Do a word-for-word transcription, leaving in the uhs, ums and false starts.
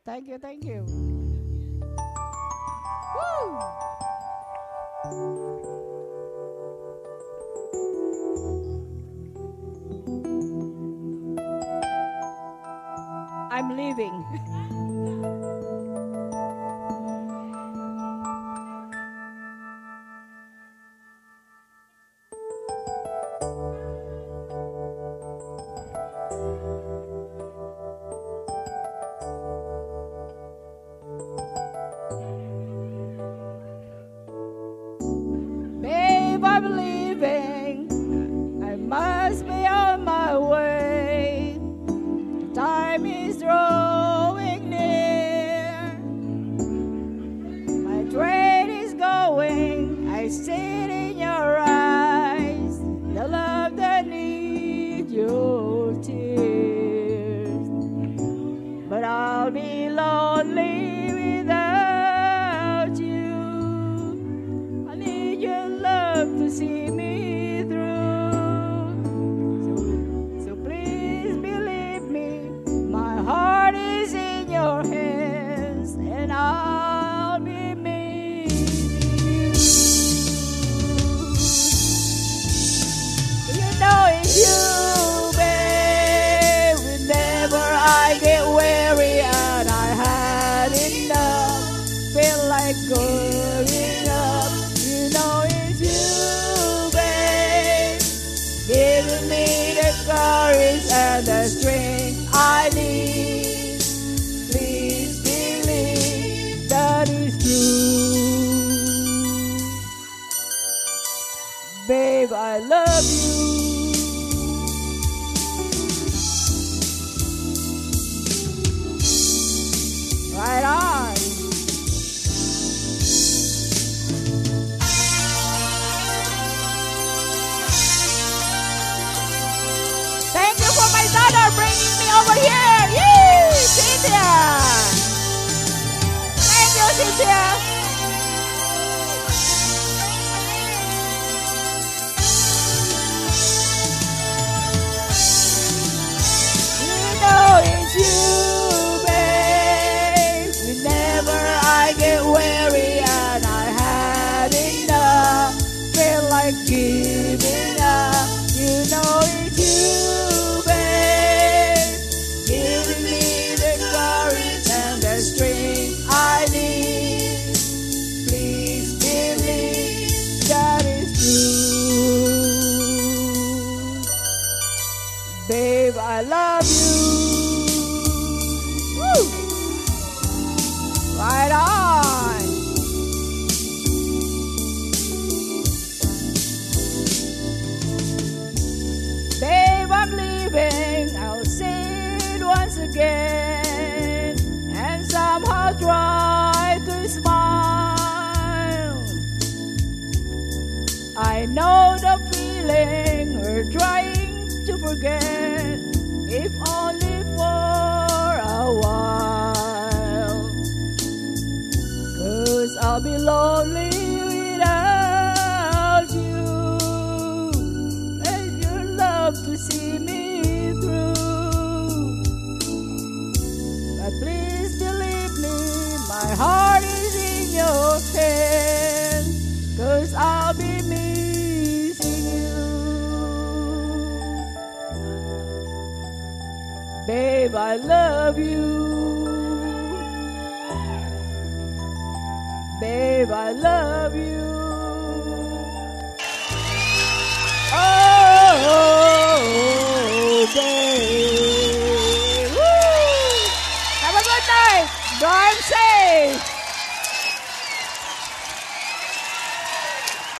Thank you, thank you. Woo! I'm leaving. Babe, I'm leaving. I must be on my way. The time is drawing near. My train is going. I see it in your eyes. The love that needs your tears. But I'll be lonely without you. I need your love to see me through. So, so please believe me, my heart is in your hands, and I'll be missing you. You know it's you, babe. Whenever I get weary and I had enough, feel like going up. You know it's you, babe, giving me the courage and the strength I need. Please believe that is true. Babe, I love you. Right on. Thank you for my daughter bringing me over here. Yay, Cynthia. Thank you, Cynthia. You know it's you, babe. Whenever I get weary and I had enough, feel like giving up. You know it's you, babe, giving me the courage and the strength I need. Please believe that is true. Babe, I love you. Woo! Right on. Babe, I'm leaving. I'll say it once again and somehow try to smile. I know the feeling we're trying to forget, if only for a while. 'Cause I'll be lonely without you. And your love to see me through. But please believe me, my heart is in your hands. 'Cause I'll be missing you. Babe, I love you. Babe, I love you. Oh, babe. Woo! Have a good night. Drive safe.